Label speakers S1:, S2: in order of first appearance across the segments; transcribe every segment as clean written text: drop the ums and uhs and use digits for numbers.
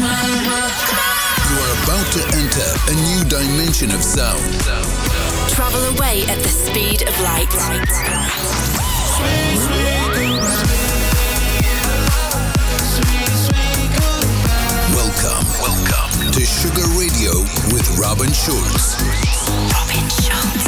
S1: You are about to enter a new dimension of sound.
S2: Travel away at the speed of light.
S1: Welcome to Sugar Radio with Robin Schulz.
S2: Robin Schulz.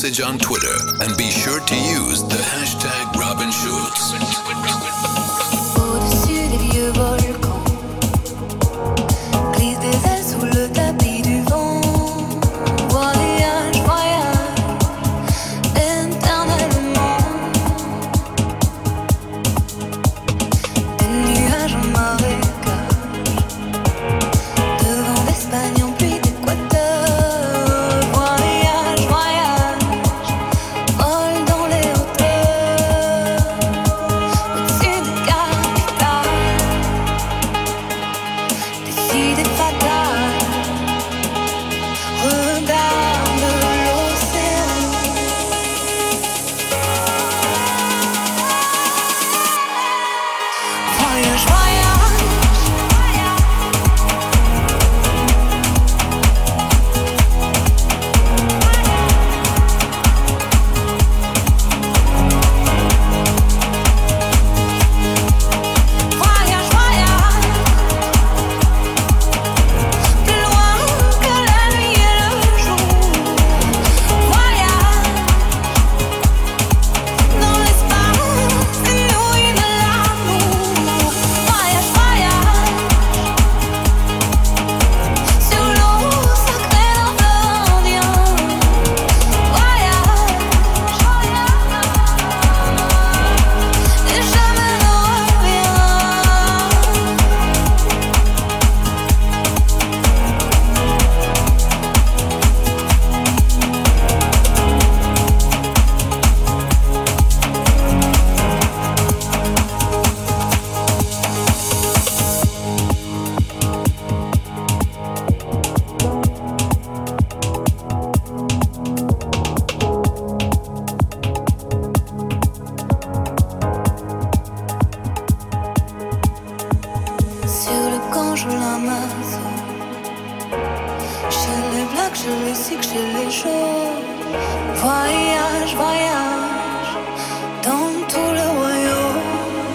S1: message on Twitter and be sure to use the hashtag Robin Schulz.
S3: Au-dessus des vieux volcans, glisse des ailes sous le tapis du vent. Voyage, voyage, éternellement. Des nuages en marécage, devant l'Espagne en pluie d'Équateur. Voyage, voyage, vole dans les hauteurs, au-dessus des capitales, décidé fatal. Regarde l'océan. Voyage, voyage, voyage, voyage, plus loin que la nuit et le jour. Voyage dans l'espace inouï de l'amour. Voyage, voyage sur l'eau sacrée d'un fleuve indien. Voyage, et jamais ne reviens. Sur le Gange ou l'Amazon, chez les Blacks, chez les Sikhs, chez les Chauds. Voyage, voyage dans tout le royaume.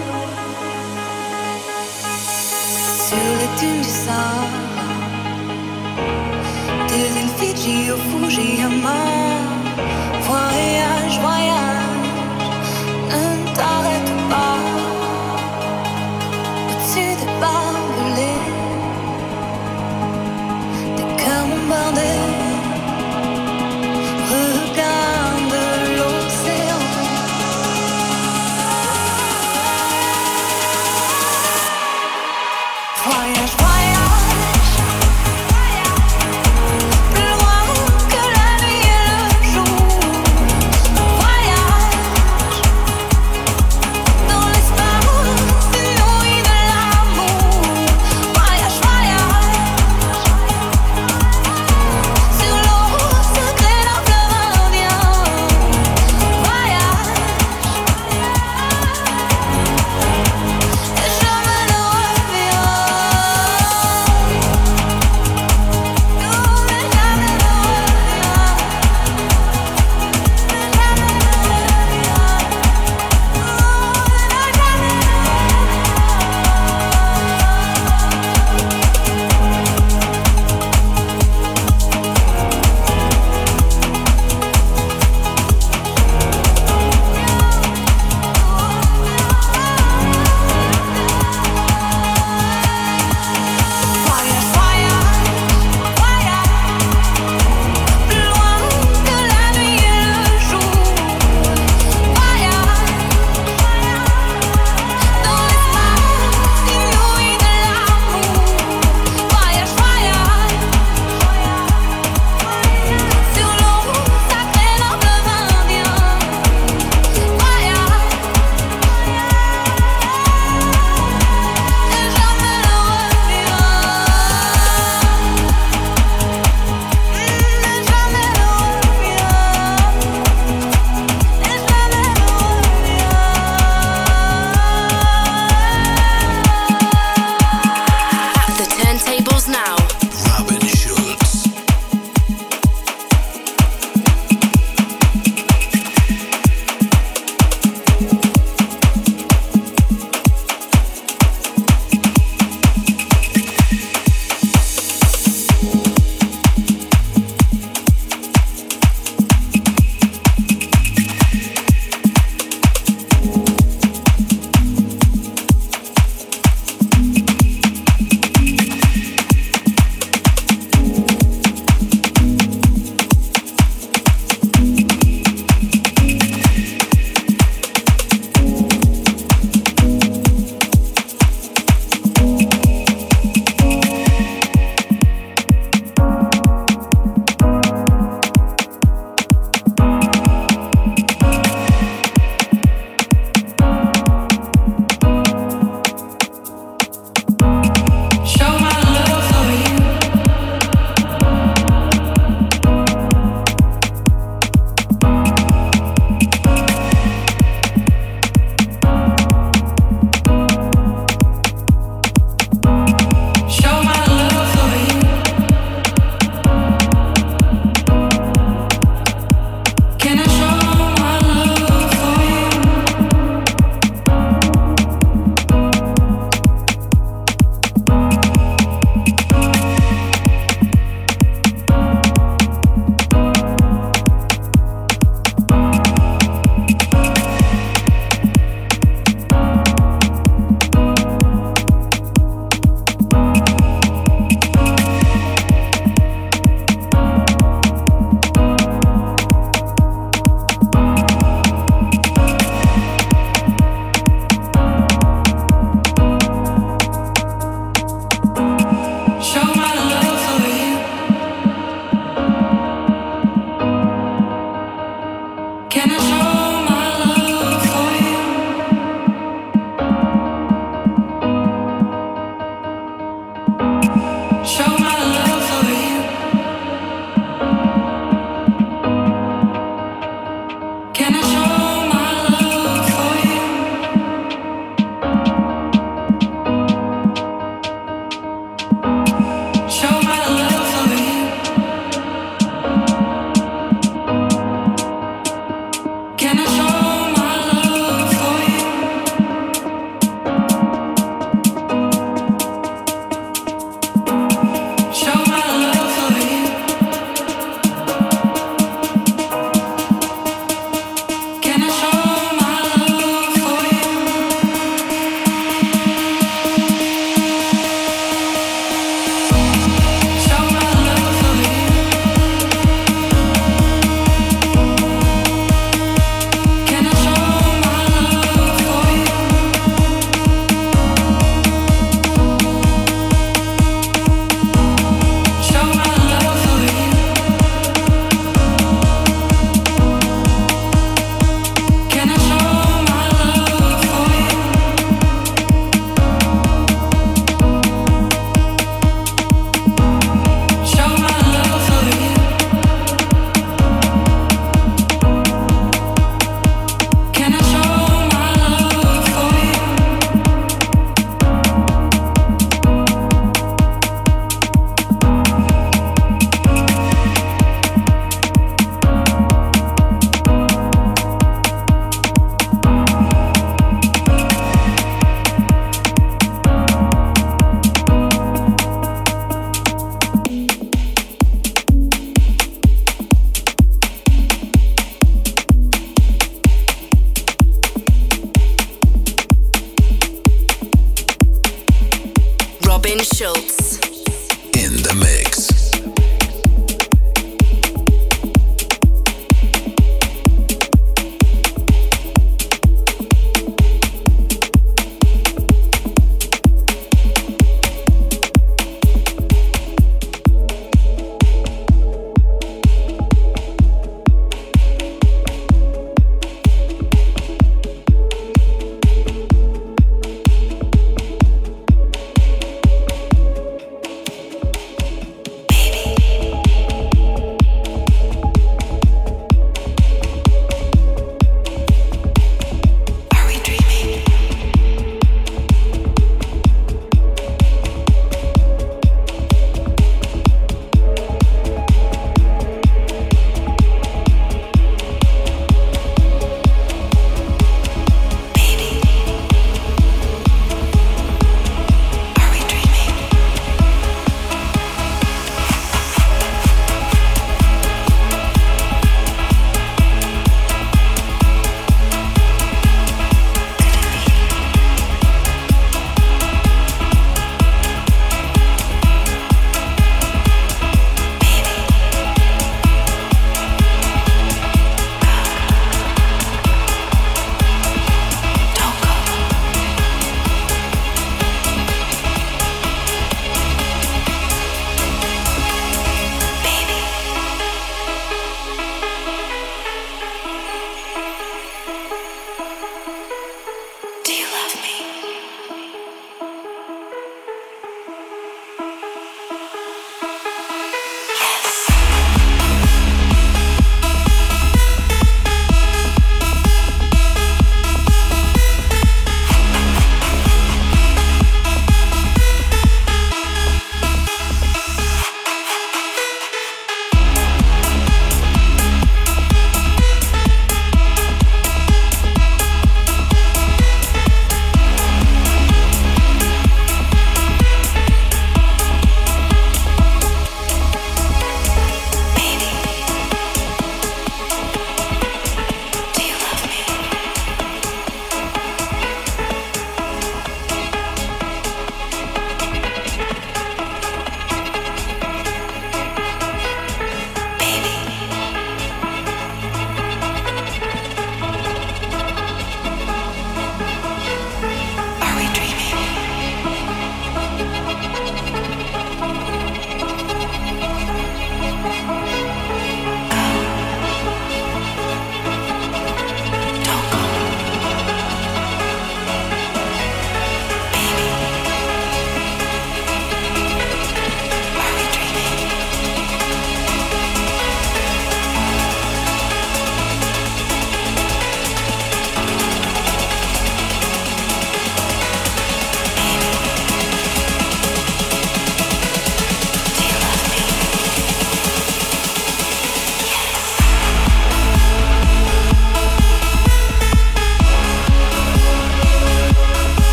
S3: Sur les dunes du Sahara, des îles Fidji au Fujiyama. Voyage, voyage, ne t'arrête pas. Au-dessus des barbelés, des cœurs bombardés. Regarde l'océan. Voyage, voyage, plus loin que la nuit et le jour. Voyage dans l'espace inouï de l'amour. Voyage, voyage sur l'eau sacrée d'un fleuve indien. Voyage et jamais ne reviens.
S2: Robin Schulz.
S1: In the mix.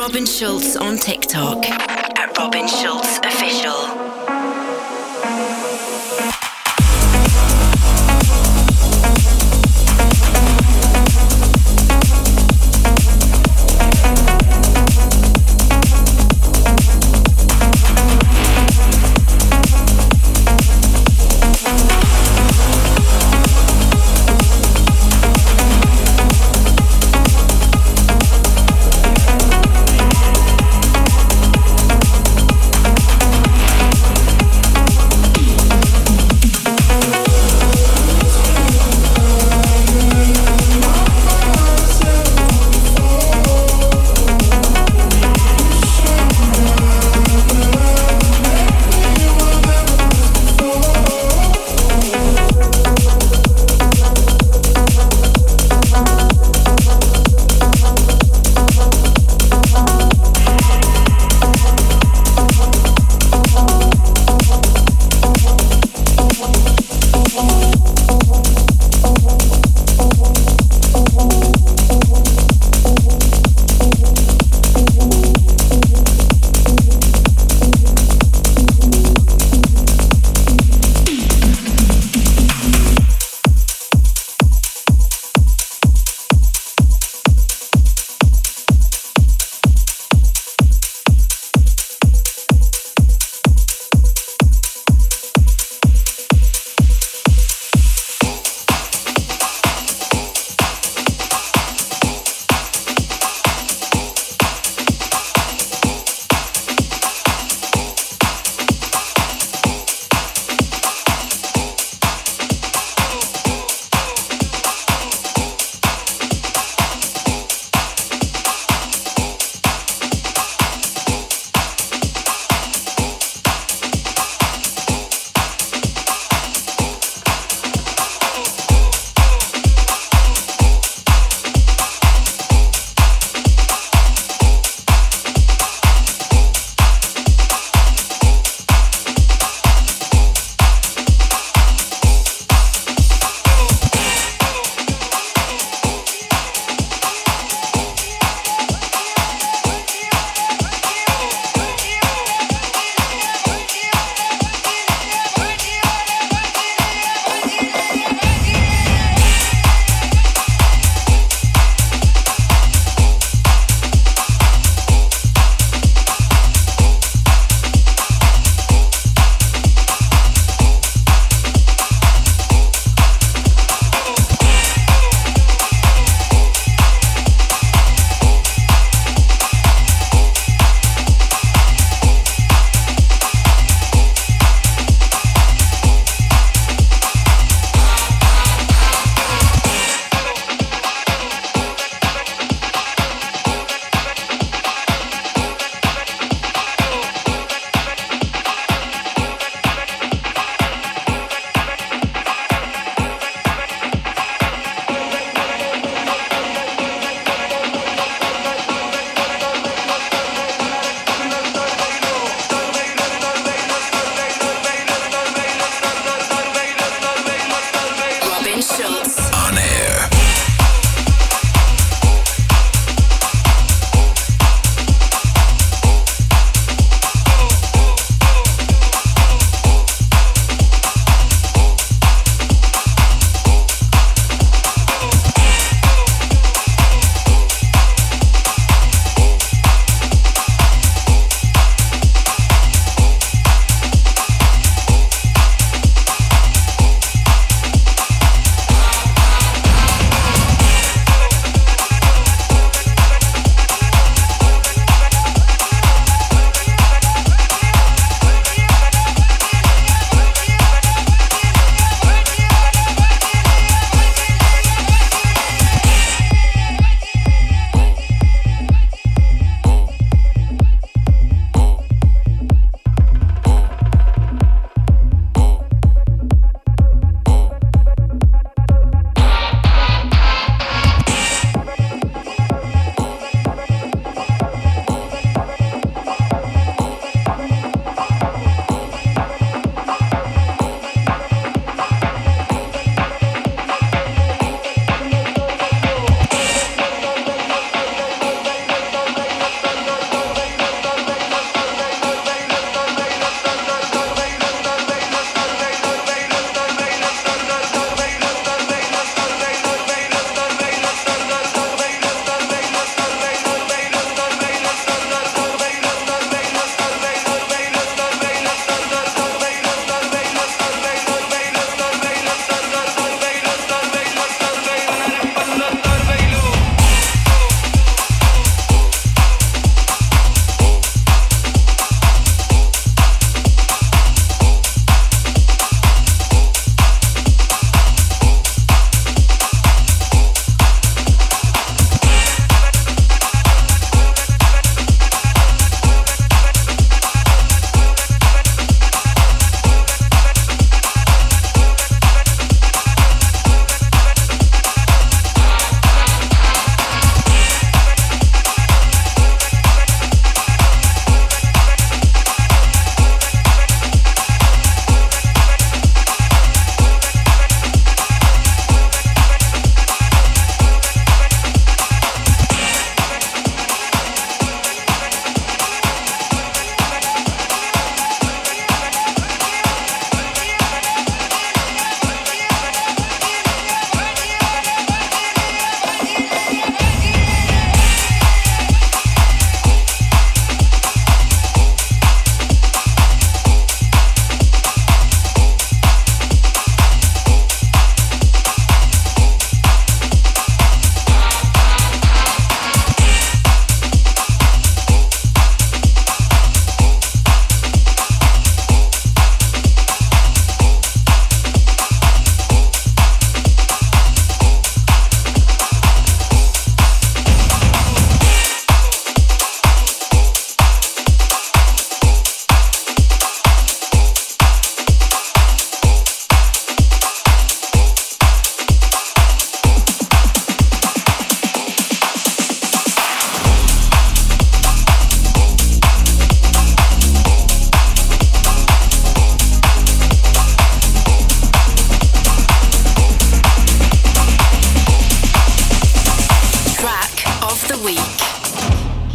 S2: Robin Schulz on TikTok at Robin Schulz Official.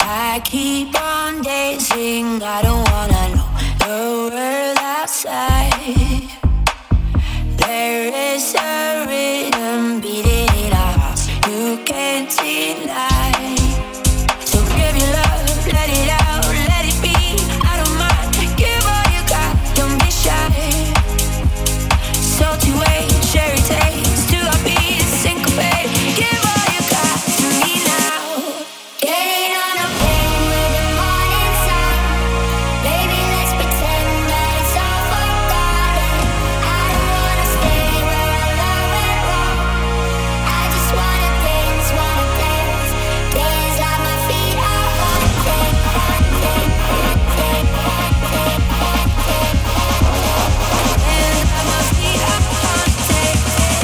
S3: I keep on dancing, I don't wanna know the world outside. There is a rhythm beating in our hearts you can't deny. So give your love, let it out, let it be. I don't mind, give all you got, don't be shy. Salty waves, cherry taste, to our beat, syncopate. Give all you got to me now. Getting on a plane with the morning sun. Baby, let's pretend that it's all forgotten. I don't wanna stay where our love went wrong. I just wanna dance, dance like my feet are haunted, haunted, haunted, haunted, haunted. Dance like my feet are haunted.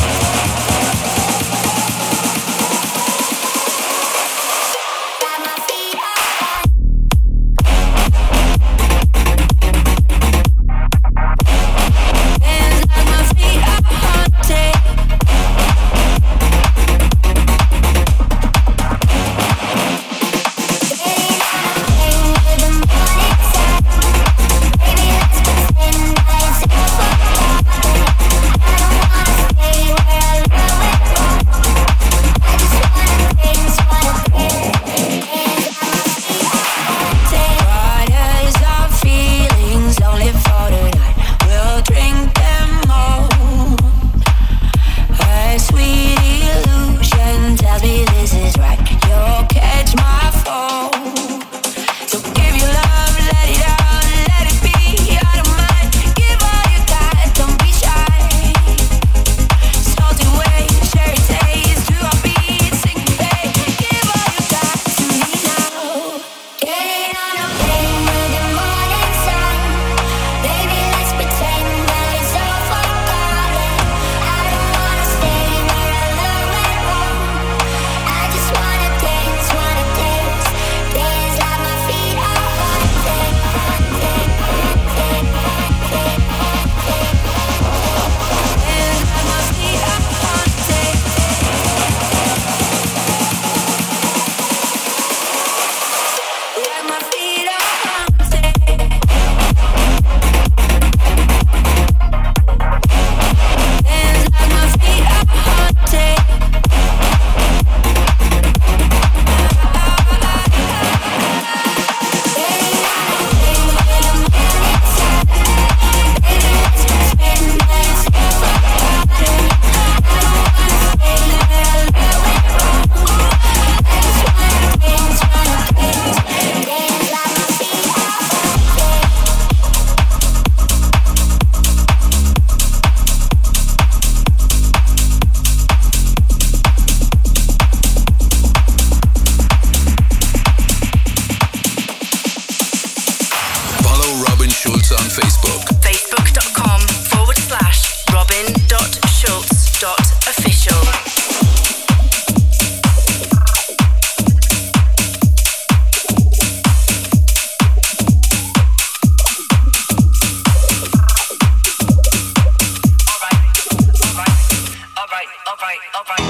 S3: Like my feet are Dance like my feet are haunted. Waters of feelings only for tonight. We'll drink them all. A sweet illusion tells me this is right. You'll catch my fall. So give your love, let it out, let it be. I don't mind, give all you got, don't be shy. Salty waves, cherry taste, to our beat, syncopate. Give all you got to me now. Getting on a plane with the morning sun. Baby, let's pretend that it's all forgotten. I don't wanna stay where our love went wrong. I just wanna dance, dance like my feet are haunted, haunted, haunted, haunted, haunted. Dance like my feet are haunted. Like my feet are haunted. Dance like my feet are haunted.
S1: Follow Robin Schulz on Facebook.
S2: Facebook.com/Robin.Schulz.official. All right.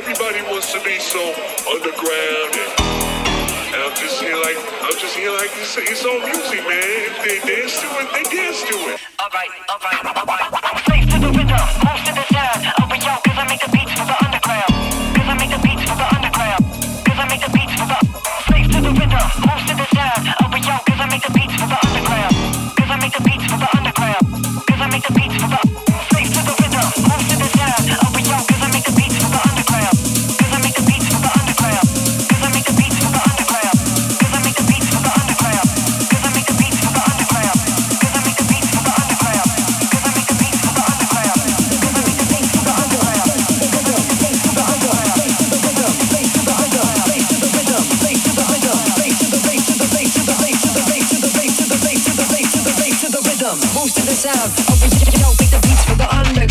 S4: everybody wants to be so underground, and I'm just here like it's all music, man. If they dance to it, they dance to it.
S5: Alright. Slaves to the rhythm, moves to the sound. Over yo, cause I make the beats for the underground. Cause I make the beats for the underground. Cause I make the beats for the slaves to the rhythm, moves to the sound. Over yo, cause I make the beats for the underground. Cause I make the beats for the underground. Cause I make the beats for the slaves to the rhythm, moves to the sound. Over yo, cause I make the beats for the underground. Cause I make the beats for the underground. Cause I make the beats for the underground. Cause I make the beats for the underground. Cause I make the beats for the underground. Cause I make the beats for the underground. Cause I make the beats for the underground. Cause I make the beats for the underground. Moves to the sound. Over yo, make the beats for the underground.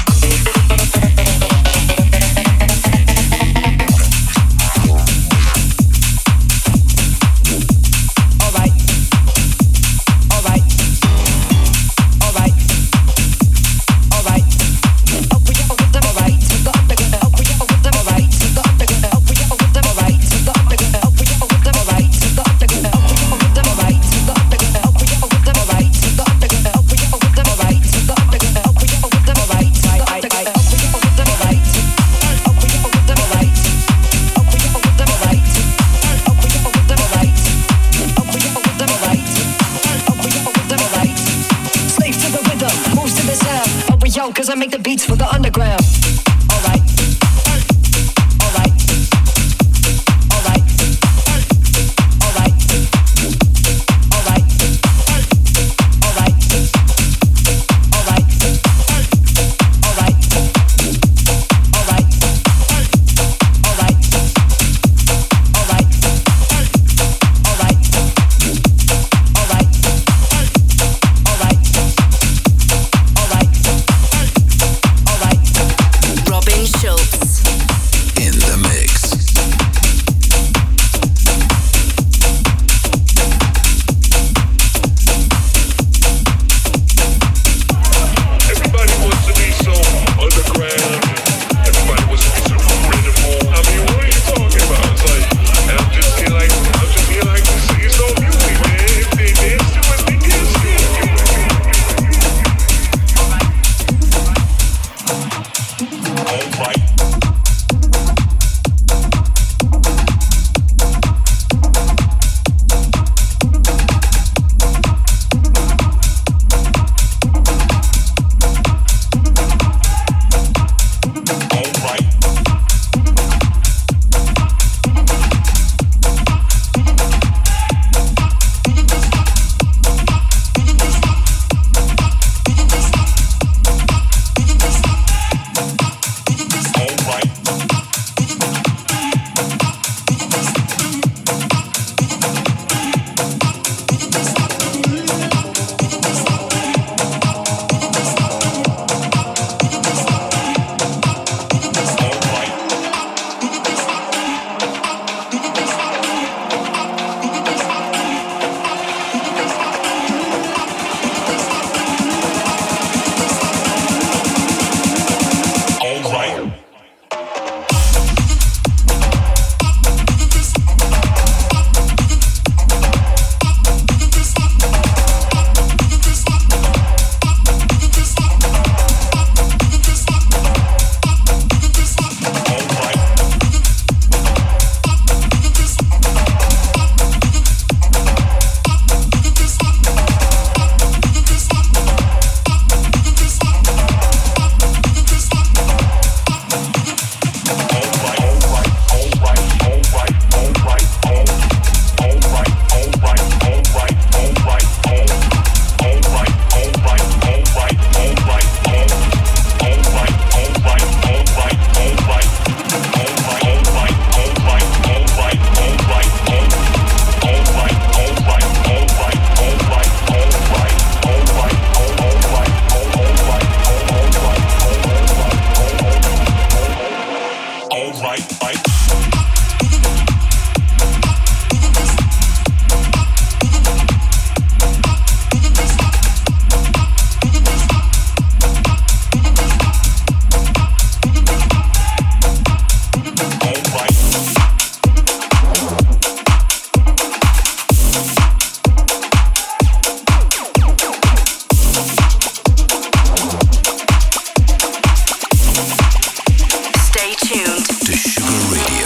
S2: Stay tuned
S1: to Sugar Radio.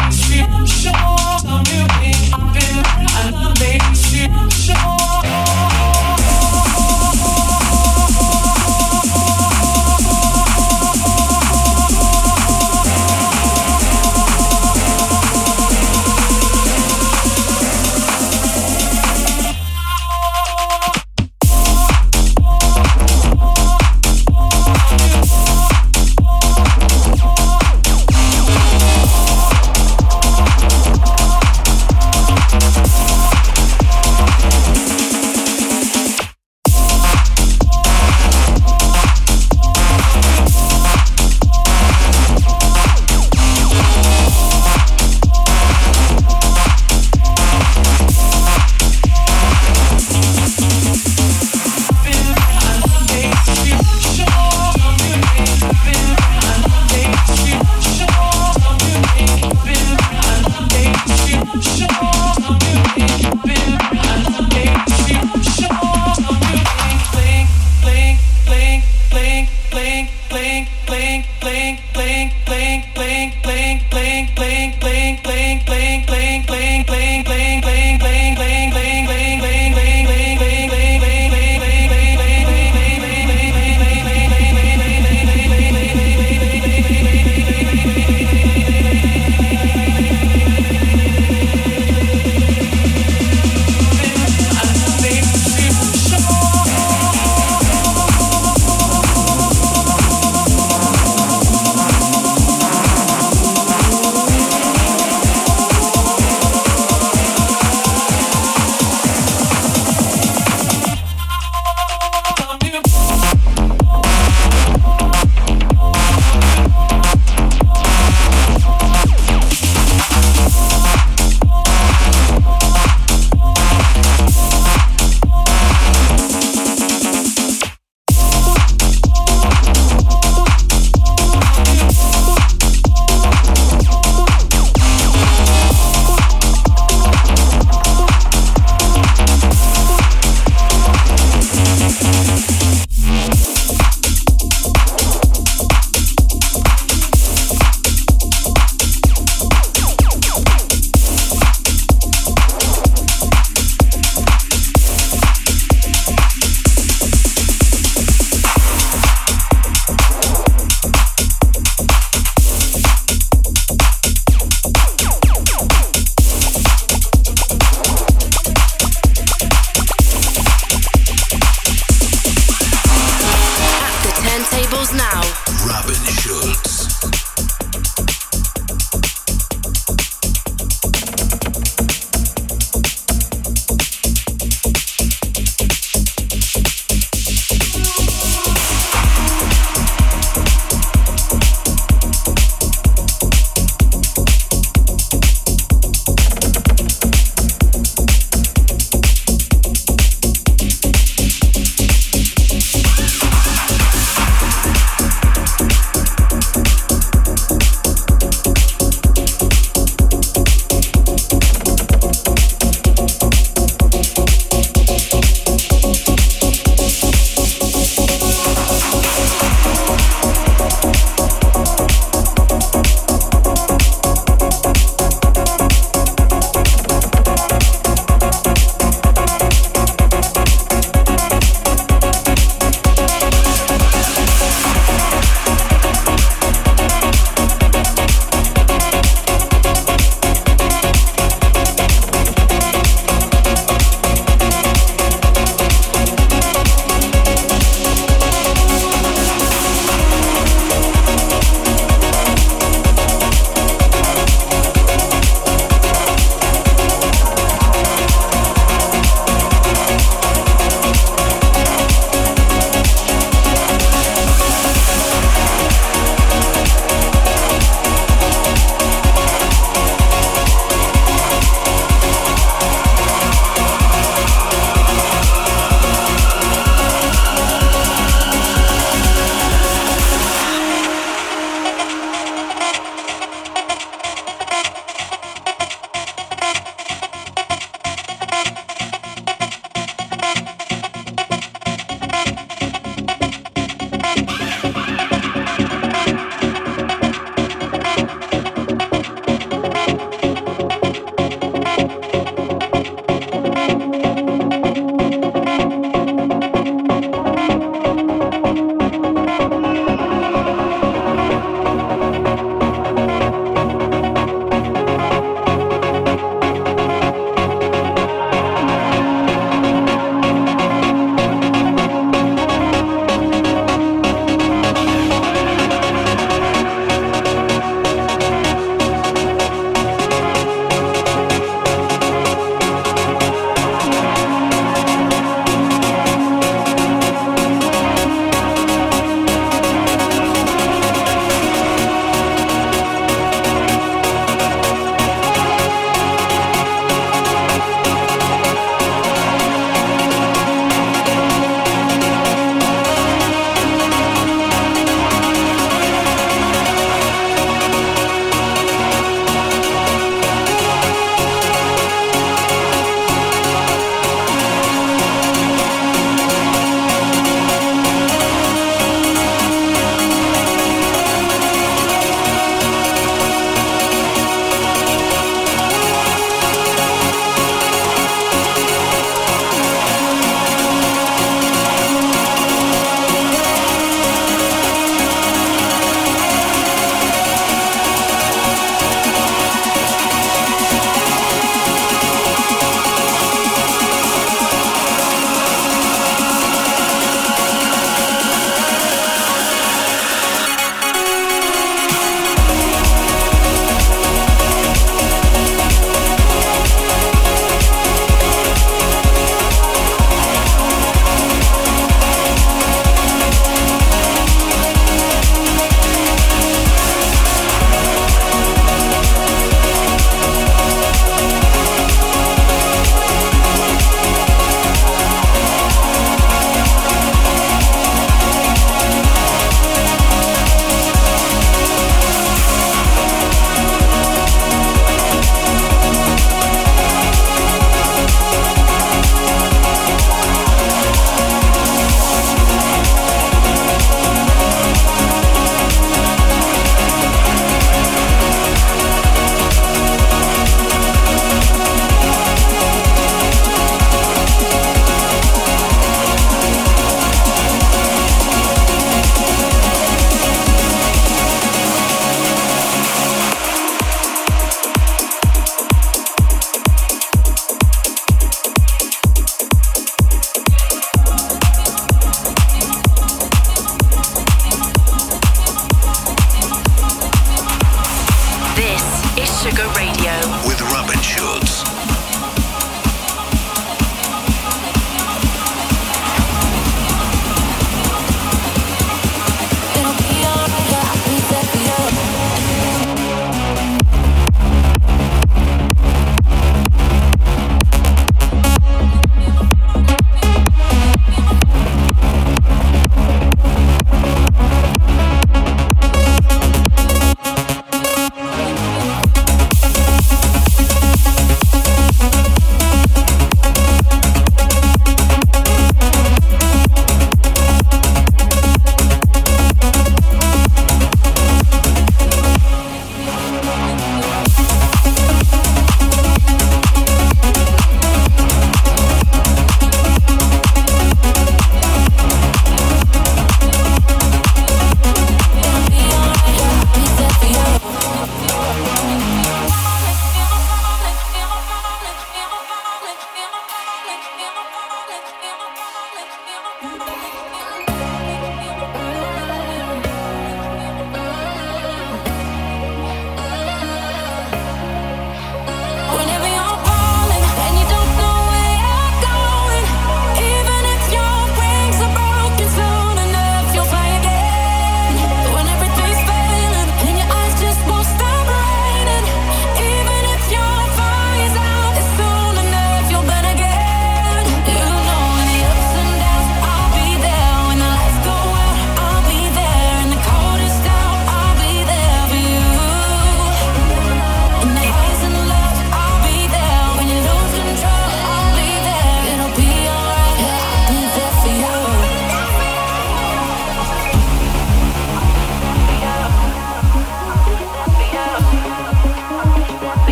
S6: Sure.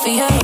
S3: for you.